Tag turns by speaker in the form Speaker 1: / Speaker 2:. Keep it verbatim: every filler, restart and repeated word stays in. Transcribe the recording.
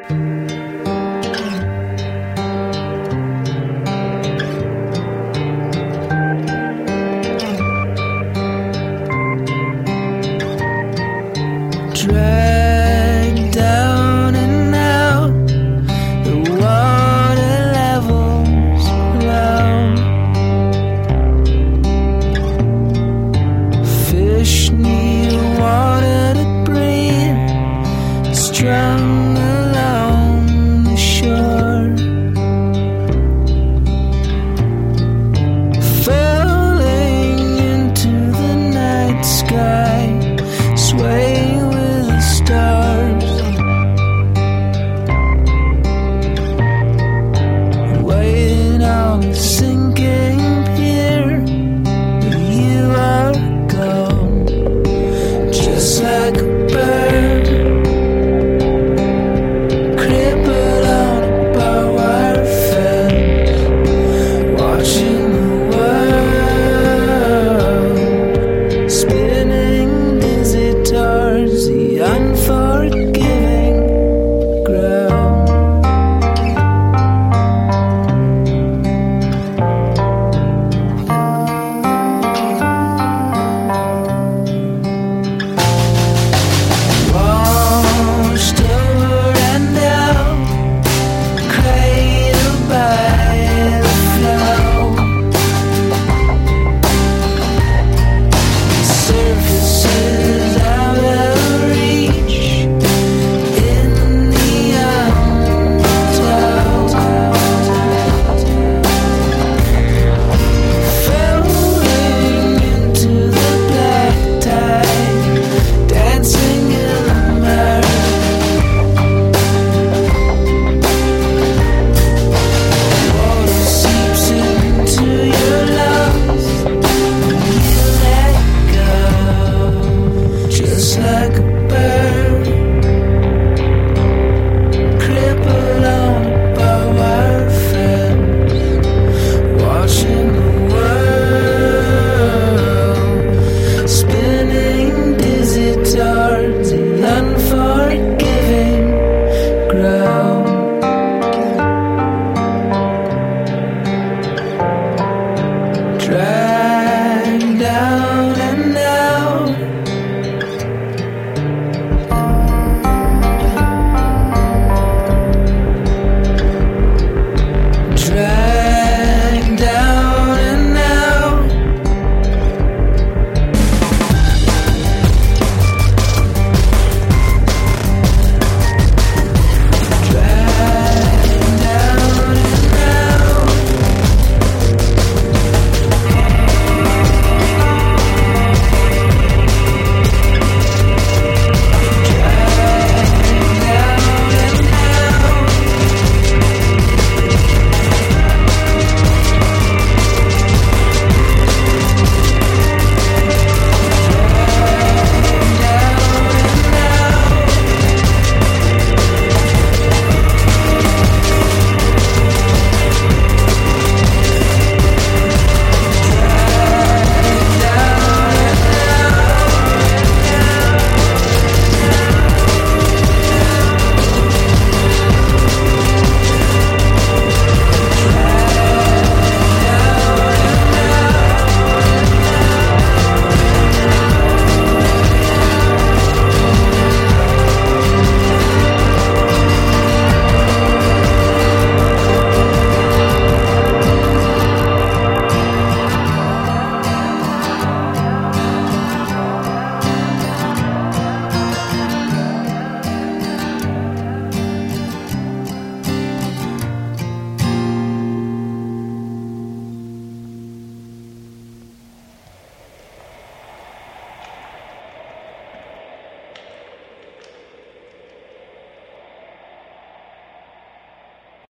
Speaker 1: Dragged down and out, the water levels low. Fish need water to breathe, strung along the shore. Falling into the night sky, sway with the stars, waiting on a sinking pier. You are gone, just like a bird, crippled on a barbed wire fence, watching the world spinning dizzy towards the unforgiving ground. Washed over and out, cradled by the flow. Surface is out of reach in the undertow. Falling into the black tide, dancing in the murk. Water seeps into your lungs, you let go, just like a